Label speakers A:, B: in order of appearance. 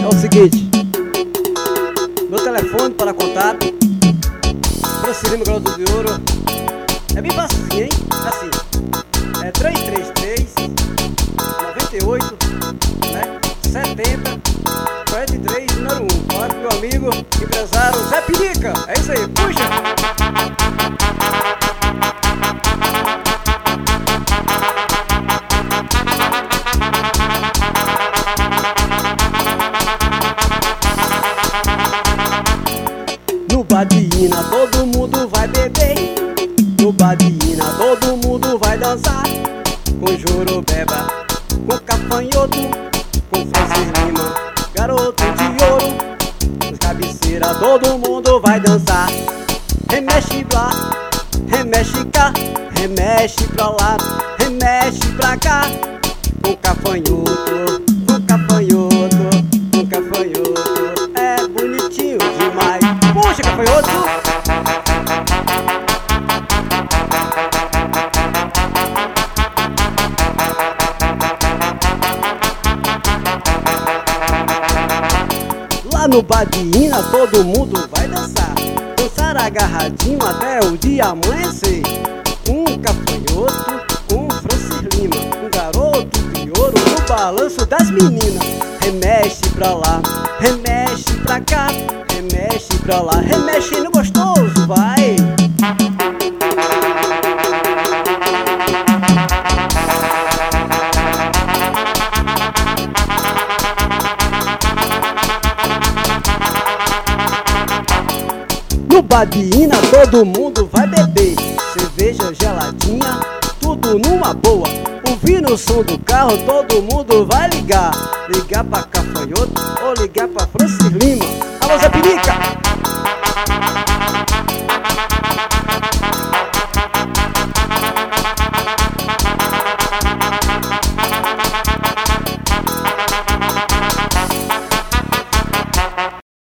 A: o seguinte, meu telefone para contato, Francis Lima, Garoto de Ouro. É bem fácil, hein? Assim, é 333 98, né? 70 43 número 1. Fala com meu amigo empresário Zé Pirica. É isso aí, puxa! No Badiina todo mundo vai beber, no Badiina todo mundo vai dançar, com Jorobeba, com Cafanhoto, com Francis Lima, Garoto de Ouro. Os cabeceira todo mundo vai dançar. Remexe lá, remexe cá, remexe pra lá, remexe pra cá, com Cafanhoto, com Cafanhoto, com Cafanhoto. É bonitinho demais. Puxa, Cafanhoto! Lá no Badiina todo mundo vai dançar, dançar agarradinho até o dia amanhecer. Um Cafanhoto, um Francis Lima, um Garoto de Ouro no balanço das meninas. Remexe pra lá, remexe pra cá, remexe pra lá, remexe no gostoso, vai! No Badiina todo mundo vai beber, cerveja geladinha, tudo numa boa. Ouvindo o som do carro todo mundo vai ligar, ligar pra Cafanhoto ou ligar pra Francis Lima. Alô Zé Pirica!